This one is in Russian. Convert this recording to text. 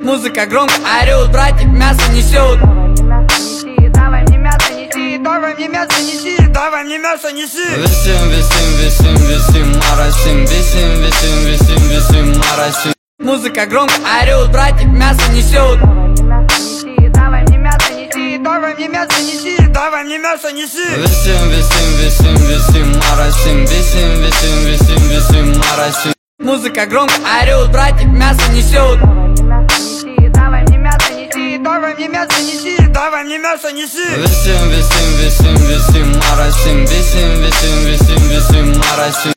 Музыка громко орёт, братик мясо несет. Давай мне мясо неси, давай мне мясо неси, давай мне мясо неси. Висим, моросим, висим, моросим. Музыка громко орёт, братик мясо несет. Давай мне мясо неси, давай мне мясо неси, давай мне мясо неси. Висим, моросим, висим, моросим. Музыка громко орёт, братик мясо несет. Давай мне мясо неси, давай мне мясо неси, давай мне мясо неси. Висим, моросим, висим, моросим.